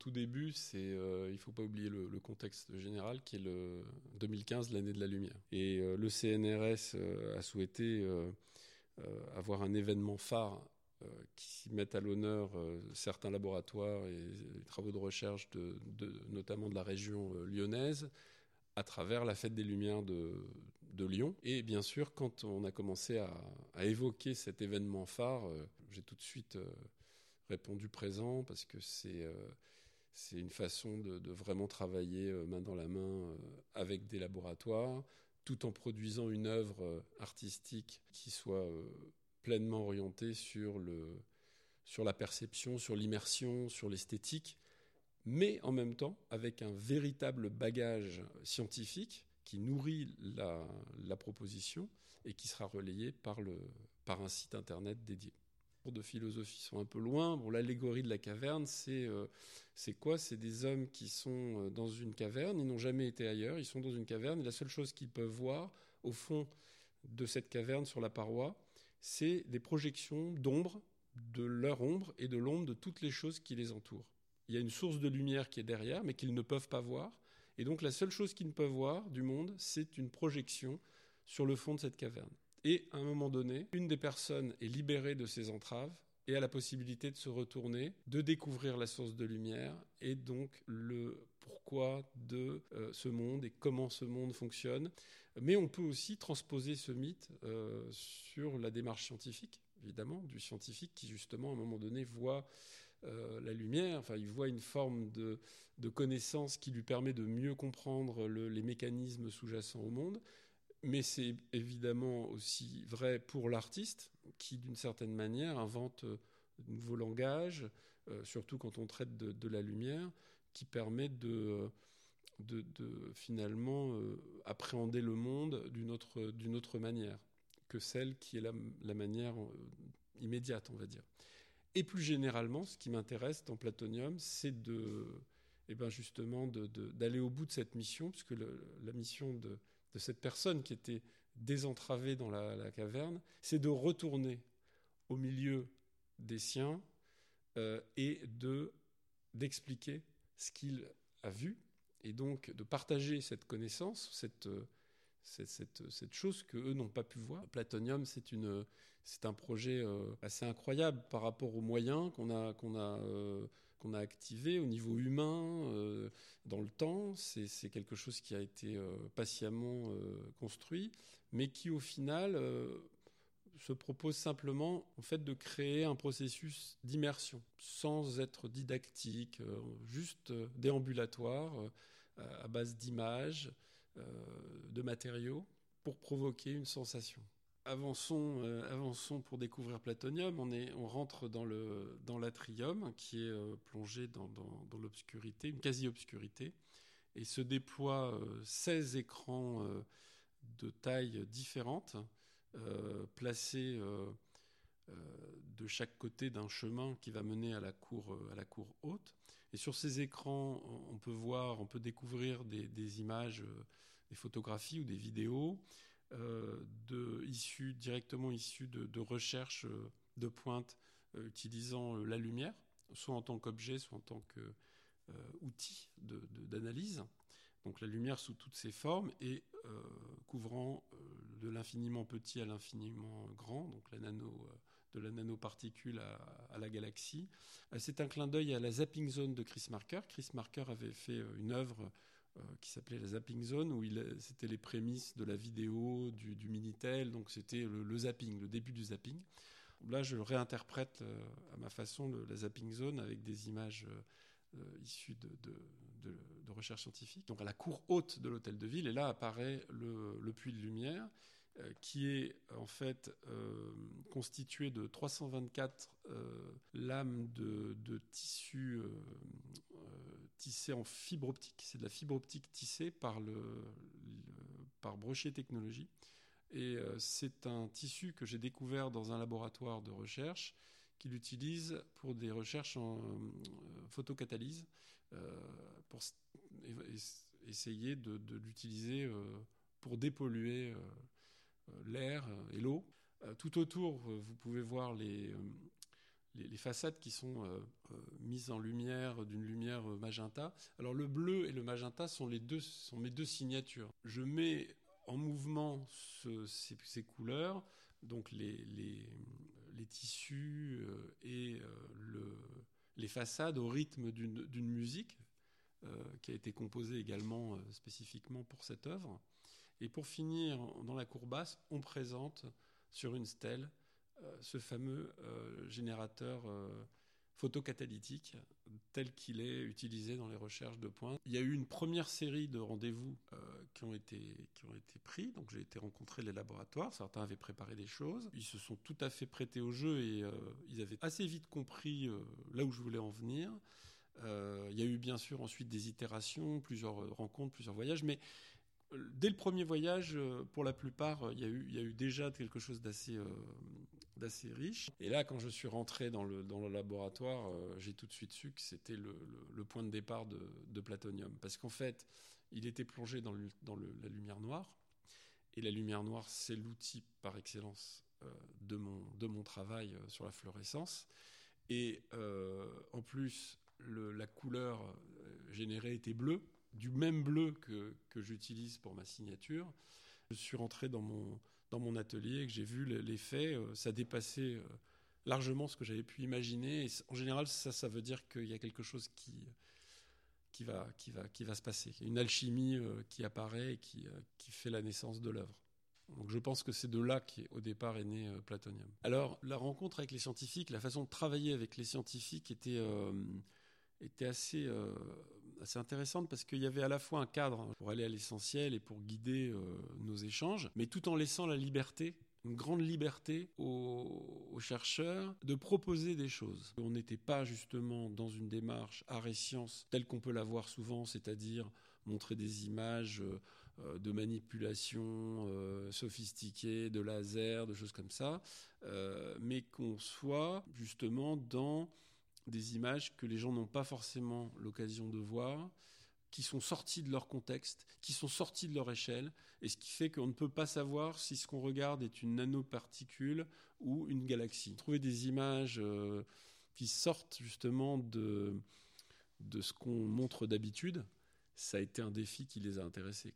tout début, il ne faut pas oublier le contexte général qui est le 2015, l'année de la lumière. Et le CNRS a souhaité avoir un événement phare qui mette à l'honneur certains laboratoires et les travaux de recherche notamment de la région lyonnaise, à travers la Fête des Lumières de Lyon. Et bien sûr, quand on a commencé à évoquer cet événement phare, j'ai tout de suite répondu présent, parce que c'est une façon de vraiment travailler main dans la main avec des laboratoires, tout en produisant une œuvre artistique qui soit pleinement orientée sur la perception, sur l'immersion, sur l'esthétique, mais en même temps avec un véritable bagage scientifique qui nourrit la proposition et qui sera relayé par un site internet dédié. Les cours de philosophie sont un peu loin. Bon, l'allégorie de la caverne, c'est quoi ? C'est des hommes qui sont dans une caverne, ils n'ont jamais été ailleurs, ils sont dans une caverne, et la seule chose qu'ils peuvent voir au fond de cette caverne, sur la paroi, c'est des projections d'ombre, de leur ombre et de l'ombre de toutes les choses qui les entourent. Il y a une source de lumière qui est derrière, mais qu'ils ne peuvent pas voir. Et donc la seule chose qu'ils ne peuvent voir du monde, c'est une projection sur le fond de cette caverne. Et à un moment donné, une des personnes est libérée de ses entraves et a la possibilité de se retourner, de découvrir la source de lumière et donc le pourquoi de ce monde et comment ce monde fonctionne. Mais on peut aussi transposer ce mythe sur la démarche scientifique, évidemment, du scientifique qui justement à un moment donné voit la lumière, enfin il voit une forme de connaissance qui lui permet de mieux comprendre les mécanismes sous-jacents au monde. Mais c'est évidemment aussi vrai pour l'artiste qui, d'une certaine manière, invente de nouveaux langages, surtout quand on traite de la lumière, qui permet de finalement appréhender le monde d'une autre manière que celle qui est la manière immédiate, on va dire. Et plus généralement, ce qui m'intéresse dans Platonium, c'est justement d'aller au bout de cette mission, puisque la mission de cette personne qui était désentravée dans la caverne, c'est de retourner au milieu des siens et d'expliquer ce qu'il a vu, et donc de partager cette connaissance, cette chose qu'eux n'ont pas pu voir. Platonium, c'est un projet assez incroyable par rapport aux moyens qu'on a activés au niveau humain, dans le temps. C'est quelque chose qui a été patiemment construit, mais qui au final se propose simplement en fait de créer un processus d'immersion sans être didactique, juste déambulatoire, à base d'images, de matériaux, pour provoquer une sensation. Avançons pour découvrir Platonium. On rentre dans l'atrium qui est plongé dans l'obscurité, une quasi-obscurité, et se déploient 16 écrans de tailles différentes, placés de chaque côté d'un chemin qui va mener à la cour haute. Et sur ces écrans, on peut découvrir des images, des photographies ou des vidéos directement issues de recherches de pointe utilisant la lumière, soit en tant qu'objet, soit en tant qu'outil d'analyse. Donc la lumière sous toutes ses formes et couvrant de l'infiniment petit à l'infiniment grand, donc de la nanoparticule à la galaxie. C'est un clin d'œil à la Zapping Zone de Chris Marker. Chris Marker avait fait une œuvre qui s'appelait la Zapping Zone, où c'était les prémices de la vidéo, du Minitel, donc c'était le zapping, le début du zapping. Là, je réinterprète à ma façon la Zapping Zone avec des images issues de recherche scientifique. Donc à la cour haute de l'hôtel de ville, et là apparaît le puits de lumière, qui est en fait constitué de 324 lames de tissu tissées en fibre optique. C'est de la fibre optique tissée par Brochet Technologies. Et c'est un tissu que j'ai découvert dans un laboratoire de recherche qui l'utilise pour des recherches en photocatalyse, pour essayer de l'utiliser pour dépolluer l'air et l'eau. Tout autour, vous pouvez voir les façades qui sont mises en lumière d'une lumière magenta. Alors le bleu et le magenta sont mes deux signatures. Je mets en mouvement ces couleurs, donc les tissus et les façades au rythme d'une musique qui a été composée également spécifiquement pour cette œuvre. Et pour finir, dans la cour basse, on présente sur une stèle ce fameux générateur photocatalytique tel qu'il est utilisé dans les recherches de pointe. Il y a eu une première série de rendez-vous qui ont été pris. Donc j'ai été rencontrer les laboratoires. Certains avaient préparé des choses. Ils se sont tout à fait prêtés au jeu et ils avaient assez vite compris là où je voulais en venir. Il y a eu bien sûr ensuite des itérations, plusieurs rencontres, plusieurs voyages, mais dès le premier voyage, pour la plupart, il y a eu déjà quelque chose d'assez riche. Et là, quand je suis rentré dans le laboratoire, j'ai tout de suite su que c'était le point de départ de Platonium. Parce qu'en fait, il était plongé dans la lumière noire. Et la lumière noire, c'est l'outil par excellence de mon travail sur la fluorescence. Et en plus, la couleur générée était bleue, du même bleu que j'utilise pour ma signature. Je suis rentré dans mon atelier et que j'ai vu l'effet, ça dépassait largement ce que j'avais pu imaginer. Et en général, ça veut dire qu'il y a quelque chose qui va se passer. Une alchimie qui apparaît et qui fait la naissance de l'œuvre. Donc je pense que c'est de là qu'au départ est né Platonium. Alors la rencontre avec les scientifiques, la façon de travailler avec les scientifiques était assez intéressante parce qu'il y avait à la fois un cadre pour aller à l'essentiel et pour guider nos échanges, mais tout en laissant la liberté, une grande liberté aux chercheurs de proposer des choses. On n'était pas justement dans une démarche art et sciences telle qu'on peut la voir souvent, c'est-à-dire montrer des images de manipulation sophistiquée, de laser, de choses comme ça, mais qu'on soit justement dans des images que les gens n'ont pas forcément l'occasion de voir, qui sont sorties de leur contexte, qui sont sorties de leur échelle, et ce qui fait qu'on ne peut pas savoir si ce qu'on regarde est une nanoparticule ou une galaxie. Trouver des images qui sortent justement de ce qu'on montre d'habitude, ça a été un défi qui les a intéressés.